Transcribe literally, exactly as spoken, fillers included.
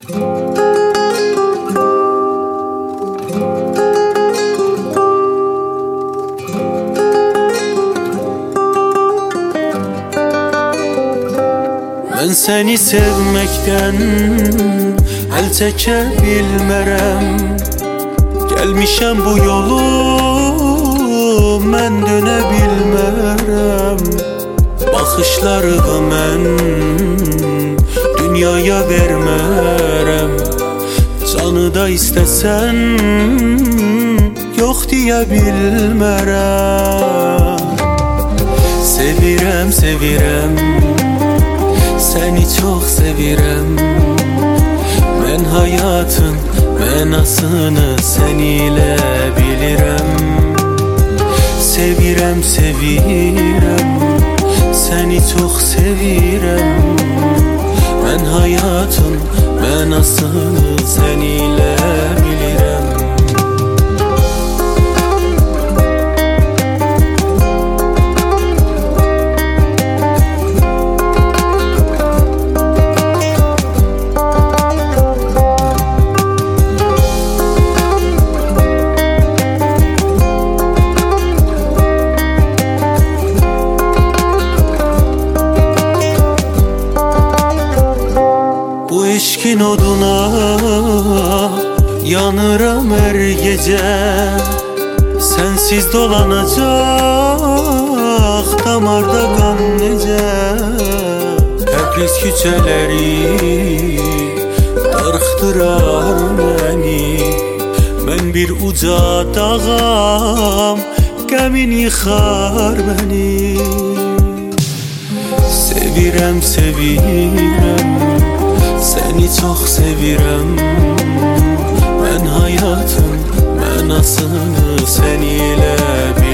Ben seni sevmekten el çeke bilmerəm. Gelmişəm bu yolu mən dönə bilmərəm. Baxışlarımı mən dünyaya vermərəm. Canı da istəsən yox deyə bilmərəm. Sevirəm, sevirəm, səni çox sevirəm. Mən hayatın mənasını sən ilə bilirəm. Sevirəm, sevirəm, səni çox sevirəm. Mən hayatın mənasını sən ilə bilirəm. Bu eşkin oduna yanıram her gece. Sensiz dolanacak damarda kan nece. Təbriz küçələri darıxdırar məni. Mən bir uca dağam, qəmin yıxar məni. Sevirəm, sevirəm, səni çox sevirəm. Mən hayatın mənasını sən ilə bilirəm.